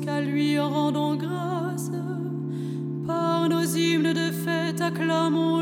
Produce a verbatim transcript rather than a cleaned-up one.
qu'à lui rendons grâce. Par nos hymnes de fête acclamons